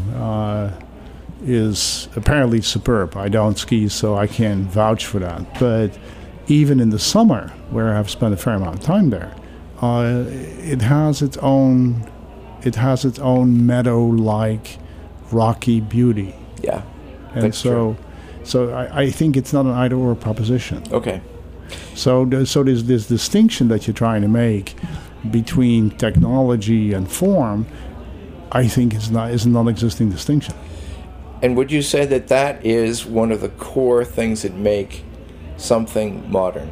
is apparently superb. I don't ski, so I can't vouch for that. But even in the summer, where I've spent a fair amount of time there, it has its own meadow-like, rocky beauty. Yeah, and so I think it's not an either-or proposition. Okay. So there's this distinction that you're trying to make between technology and form. I think is a non-existing distinction. And would you say that is one of the core things that make something modern?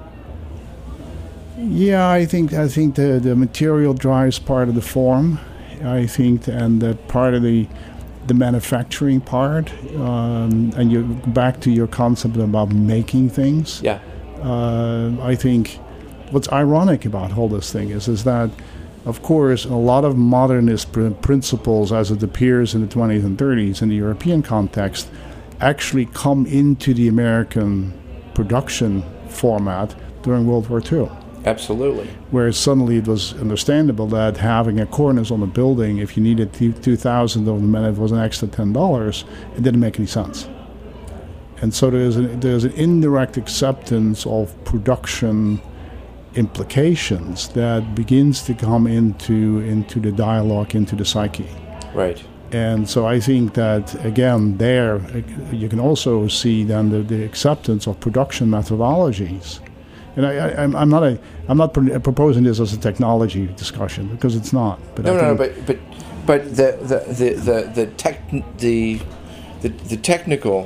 Yeah, I think the material drives part of the form. I think, and that part of the manufacturing part, and you back to your concept about making things. Yeah. I think what's ironic about all this thing is that, of course, a lot of modernist principles, as it appears in the 20s and 30s in the European context, actually come into the American production format during World War II. Absolutely. Where suddenly it was understandable that having a cornice on a building, if you needed 2,000 of them and it was an extra $10, it didn't make any sense. And so there's an indirect acceptance of production implications that begins to come into the dialogue, into the psyche. Right. And so I think that, again, there you can also see then the acceptance of production methodologies. And I'm not proposing this as a technology discussion, because it's not. But the technical,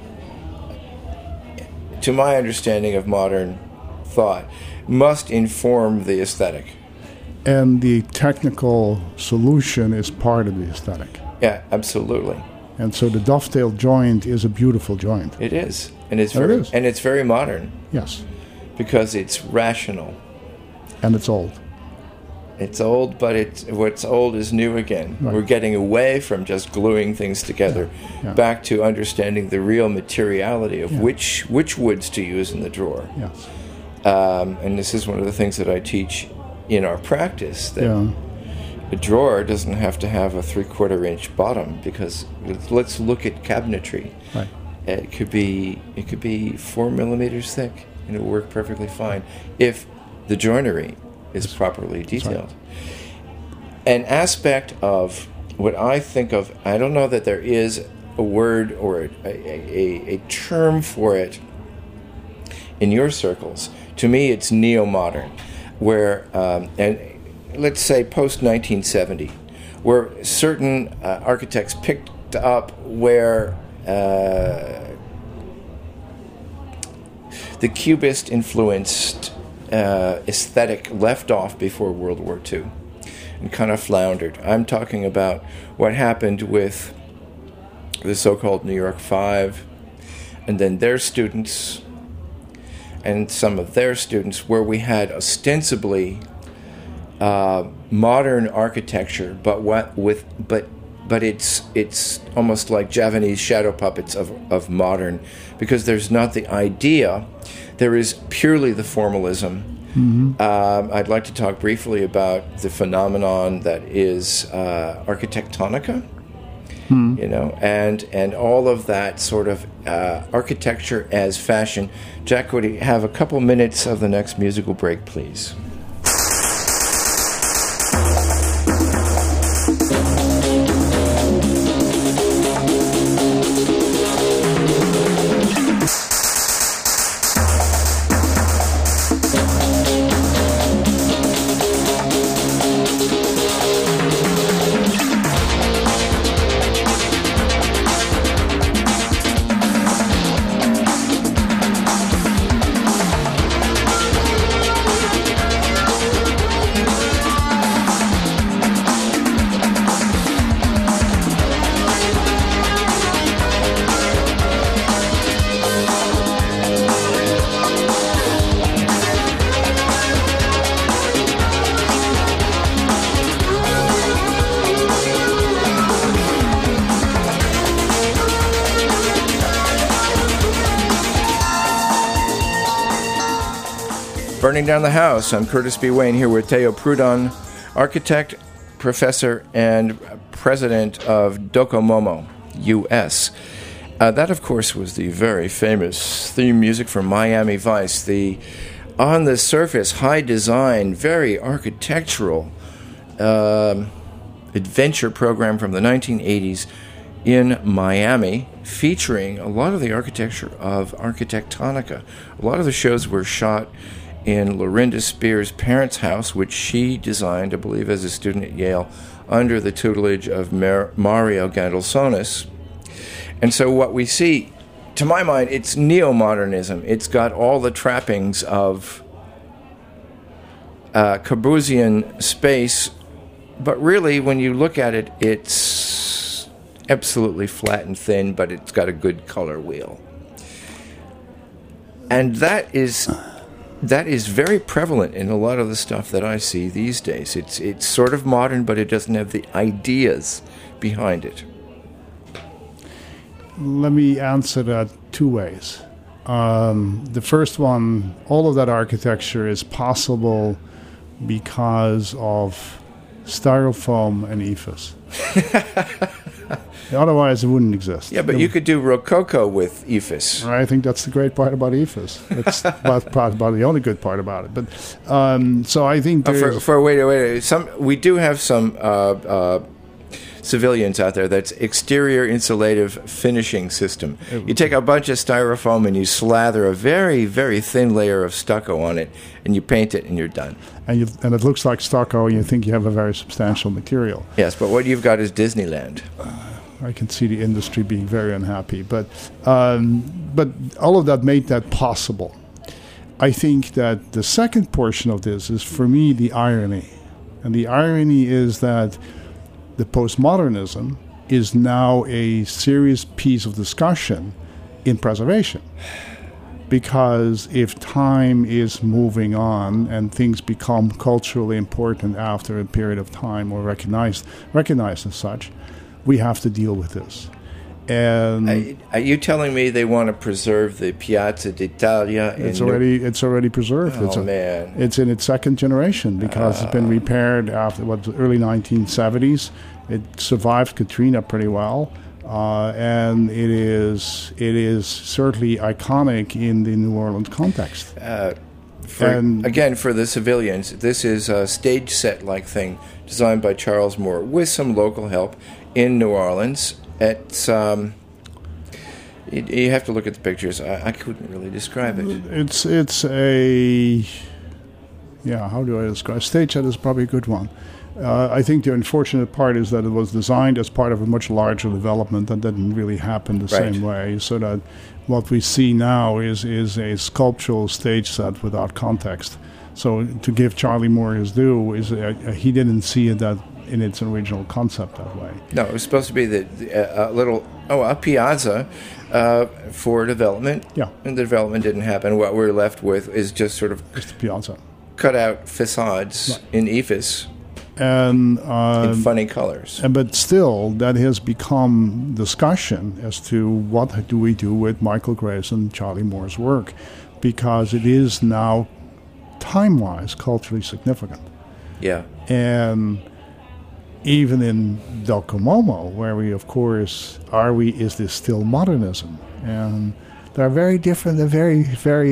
to my understanding of modern thought, must inform the aesthetic. And the technical solution is part of the aesthetic. Yeah, absolutely. And so the dovetail joint is a beautiful joint. It is, and it's very modern. Yes. Because it's rational. And it's old. It's old, but what's old is new again. Right. We're getting away from just gluing things together, back to understanding the real materiality of which woods to use in the drawer. Yes. And this is one of the things that I teach in our practice, that a drawer doesn't have to have a 3/4 inch bottom, because let's look at cabinetry. Right. It could be 4 millimeters thick, and it will work perfectly fine if the joinery is properly detailed. Right. An aspect of what I think of, I don't know that there is a word or a term for it in your circles. To me, it's neo-modern, where, and let's say post-1970, where certain architects picked up where the Cubist-influenced aesthetic left off before World War II and kind of floundered. I'm talking about what happened with the so-called New York Five, and then their students, and some of their students, where we had ostensibly modern architecture, but it's almost like Javanese shadow puppets of modern, because there's not the idea, there is purely the formalism. I'd like to talk briefly about the phenomenon that is architectonica. You know, and all of that sort of architecture as fashion. Jack, would you have a couple minutes of the next musical break, please? Burning Down the House. I'm Curtis B. Wayne here with Theo Prudon, architect, professor, and president of Docomomo, U.S. That, of course, was the very famous theme music from Miami Vice, the on-the-surface, high-design, very architectural adventure program from the 1980s in Miami, featuring a lot of the architecture of Architectonica. A lot of the shows were shot in Lorinda Spear's parents' house, which she designed, I believe, as a student at Yale, under the tutelage of Mario Gandolsonis. And so what we see, to my mind, it's neo-modernism. It's got all the trappings of Corbusian space, but really, when you look at it, it's absolutely flat and thin, but it's got a good color wheel. And that is very prevalent in a lot of the stuff that I see these days. It's sort of modern, but it doesn't have the ideas behind it. Let me answer that two ways. The first one, all of that architecture is possible because of styrofoam and EIFS. Otherwise, it wouldn't exist. Yeah, but you could do Rococo with EIFS. I think that's the great part about EIFS. It's about the only good part about it. But so I think wait. We do have some civilians out there. That's exterior insulative finishing system. You take a bunch of styrofoam and you slather a very, very thin layer of stucco on it, and you paint it, and you're done. And it looks like stucco, and you think you have a very substantial material. Yes, but what you've got is Disneyland. I can see the industry being very unhappy, but all of that made that possible. I think that the second portion of this is, for me, the irony. And the irony is that the postmodernism is now a serious piece of discussion in preservation. Because if time is moving on and things become culturally important after a period of time or recognized as such, we have to deal with this. And are you telling me they want to preserve the Piazza d'Italia? It's already preserved. Man! It's in its second generation because it's been repaired after the early 1970s. It survived Katrina pretty well, and it is certainly iconic in the New Orleans context. For the civilians, this is a stage set-like thing designed by Charles Moore with some local help in New Orleans. It's You have to look at the pictures. I couldn't really describe it. It's a, yeah, how do I describe? Stage set is probably a good one. I think the unfortunate part is that it was designed as part of a much larger development that didn't really happen the same way. So that what we see now is a sculptural stage set without context. So to give Charlie Moore his due, he didn't see it that in its original concept that way. No, it was supposed to be a piazza for development. Yeah. And the development didn't happen. What we're left with is just sort of Just the piazza. cut out facades in ephes And in funny colors. but still, that has become discussion as to what do we do with Michael Graves and Charlie Moore's work, because it is now time-wise culturally significant. Yeah. And even in Del Comomo, where we, of course, is this still modernism? And they're very different. They're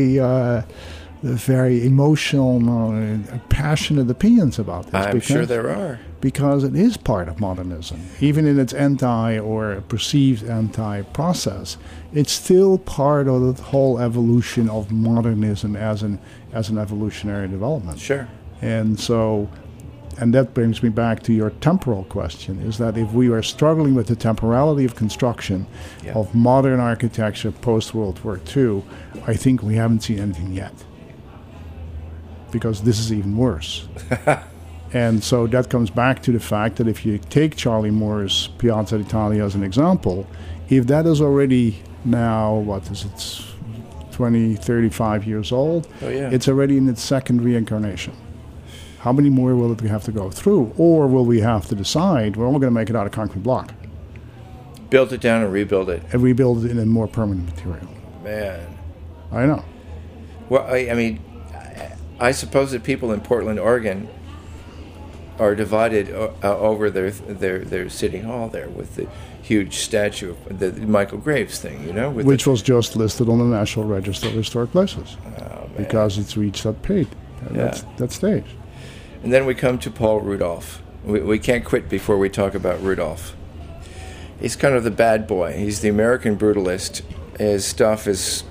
very emotional, passionate opinions about this. I'm sure there are. Because it is part of modernism. Even in its anti or perceived anti-process, it's still part of the whole evolution of modernism as an evolutionary development. Sure. And so, and that brings me back to your temporal question, is that if we are struggling with the temporality of construction of modern architecture post-World War II, I think we haven't seen anything yet. Because this is even worse. And so that comes back to the fact that if you take Charlie Moore's Piazza d'Italia as an example, if that is already now, 20, 35 years old, it's already in its second reincarnation. How many more will it have to go through? Or will we have to decide, we're only going to make it out of concrete block? Build it down and rebuild it. And rebuild it in a more permanent material. Man. I know. Well, I mean, I suppose that people in Portland, Oregon are divided over their city hall there with the huge statue of the Michael Graves thing, you know? Which was just listed on the National Register of Historic Places. Oh, because it's reached that page, that stage. And then we come to Paul Rudolph. We can't quit before we talk about Rudolph. He's kind of the bad boy. He's the American brutalist. His stuff has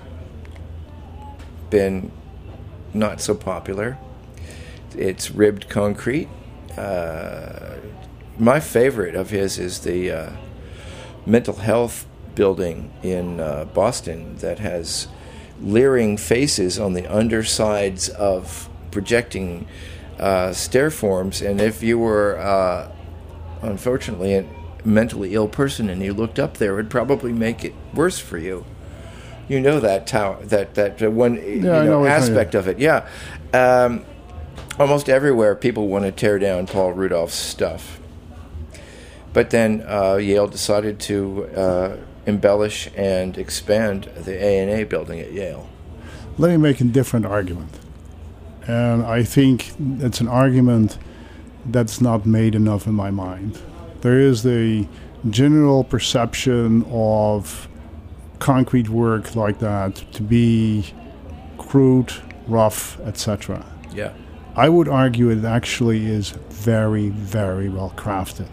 been not so popular. It's ribbed concrete. My favorite of his is the mental health building in Boston that has leering faces on the undersides of projecting stair forms. And if you were, unfortunately, a mentally ill person and you looked up there, it would probably make it worse for you. You know that tower, that one aspect of it. Yeah. Almost everywhere people want to tear down Paul Rudolph's stuff. But then Yale decided to embellish and expand the A&A building at Yale. Let me make a different argument. And I think it's an argument that's not made enough in my mind. There is the general perception of concrete work like that to be crude, rough, etc. Yeah. I would argue it actually is very, very well crafted.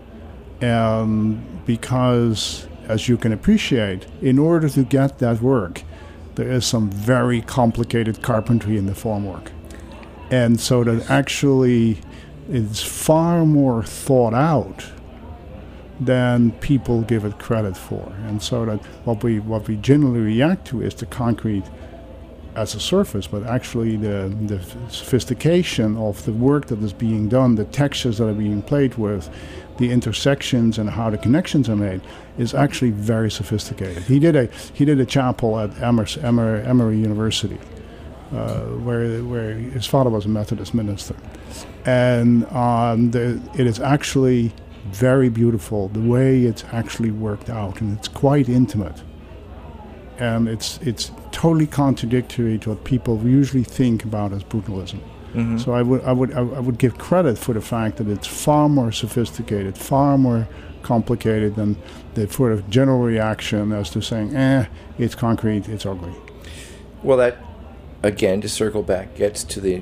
And because, as you can appreciate, in order to get that work, there is some very complicated carpentry in the formwork. And so that actually it's far more thought out than people give it credit for. And so that what we generally react to is the concrete as a surface, but actually the sophistication of the work that is being done, the textures that are being played with, the intersections and how the connections are made is actually very sophisticated. He did a chapel at Emory University, where his father was a Methodist minister, and it is actually very beautiful the way it's actually worked out, and it's quite intimate. And it's totally contradictory to what people usually think about as brutalism. Mm-hmm. So I would give credit for the fact that it's far more sophisticated, far more complicated than the sort of general reaction as to saying, it's concrete, it's ugly. Well, that, again, to circle back, gets to the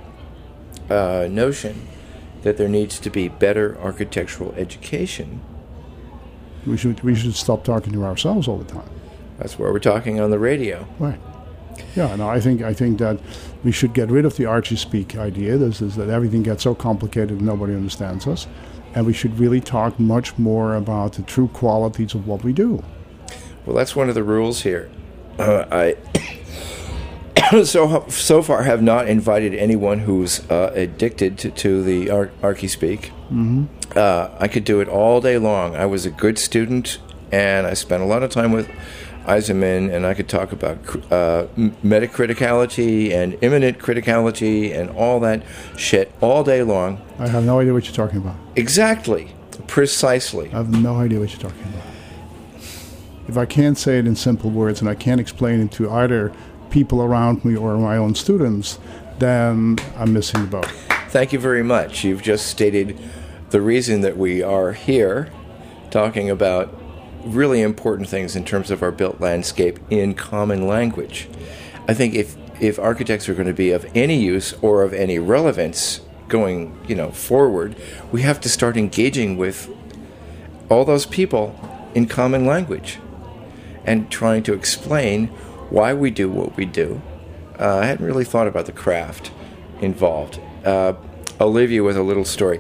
notion that there needs to be better architectural education. We should stop talking to ourselves all the time. That's why we're talking on the radio. Right. Yeah, no, I think that we should get rid of the Archie speak idea. This is that everything gets so complicated and nobody understands us. And we should really talk much more about the true qualities of what we do. Well, that's one of the rules here. I so far have not invited anyone who's addicted to the Archie speak. Mm-hmm. I could do it all day long. I was a good student, and I spent a lot of time with Eisenman, and I could talk about metacriticality and imminent criticality and all that shit all day long. I have no idea what you're talking about. Exactly. Precisely. I have no idea what you're talking about. If I can't say it in simple words and I can't explain it to either people around me or my own students, then I'm missing the boat. Thank you very much. You've just stated the reason that we are here talking about really important things in terms of our built landscape in common language. I think if architects are going to be of any use or of any relevance going, forward, we have to start engaging with all those people in common language and trying to explain why we do what we do. I hadn't really thought about the craft involved. I'll leave you with a little story.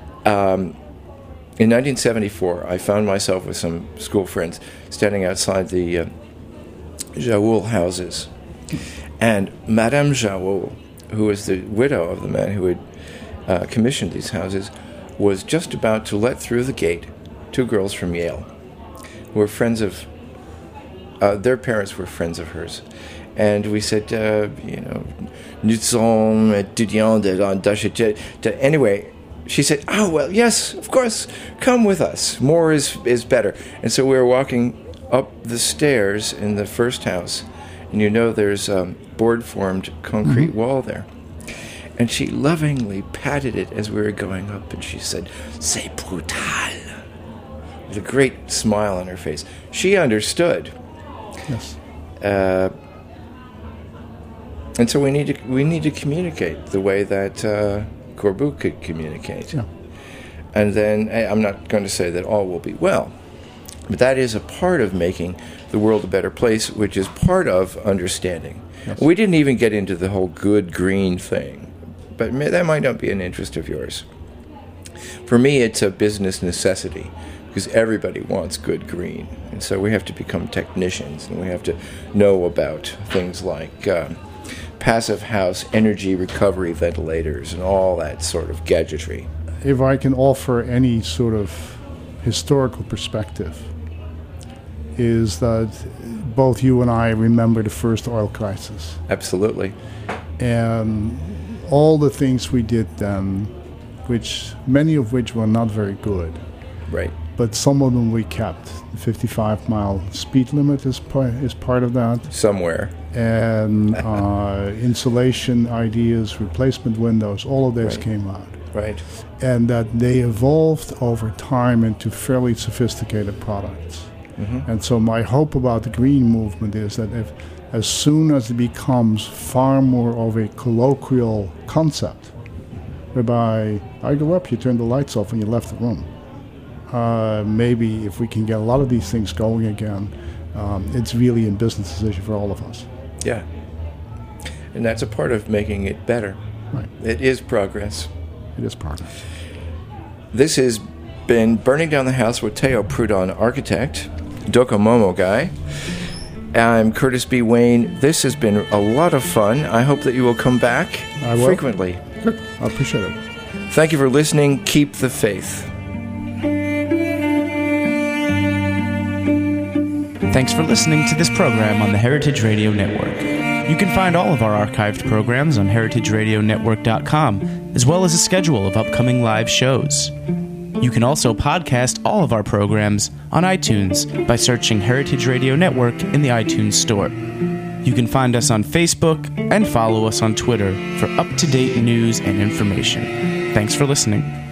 In 1974, I found myself with some school friends standing outside the Jaoul houses. And Madame Jaoul, who was the widow of the man who had commissioned these houses, was just about to let through the gate two girls from Yale who were friends of, their parents were friends of hers. And we said, nous sommes étudiants d'acheter. Anyway, she said, oh, well, yes, of course, come with us. More is better. And so we were walking up the stairs in the first house, and there's a board-formed concrete wall there. And she lovingly patted it as we were going up, and she said, c'est brutal, with a great smile on her face. She understood. Yes. And so we need to communicate the way that Corbucci could communicate. Yeah. And then I'm not going to say that all will be well, but that is a part of making the world a better place, which is part of understanding. Yes. We didn't even get into the whole good green thing, but that might not be an interest of yours. For me, it's a business necessity because everybody wants good green. And so we have to become technicians, and we have to know about things like passive house energy recovery ventilators and all that sort of gadgetry. If I can offer any sort of historical perspective, is that both you and I remember the first oil crisis. Absolutely. And all the things we did then, many of which were not very good. Right. But some of them we kept. The 55-mile speed limit is part of that. Somewhere. And insulation ideas, replacement windows, all of this came out. Right. And that they evolved over time into fairly sophisticated products. Mm-hmm. And so my hope about the green movement is that as soon as it becomes far more of a colloquial concept, whereby I go up, you turn the lights off, and you left the room. Maybe if we can get a lot of these things going again, it's really a business decision for all of us. Yeah. And that's a part of making it better. Right. It is progress. It is progress. This has been Burning Down the House with Theo Proudhon, architect, Docomomo guy. I'm Curtis B. Wayne. This has been a lot of fun. I hope that you will come back frequently. Good. I appreciate it. Thank you for listening. Keep the faith. Thanks for listening to this program on the Heritage Radio Network. You can find all of our archived programs on heritageradionetwork.com, as well as a schedule of upcoming live shows. You can also podcast all of our programs on iTunes by searching Heritage Radio Network in the iTunes Store. You can find us on Facebook and follow us on Twitter for up-to-date news and information. Thanks for listening.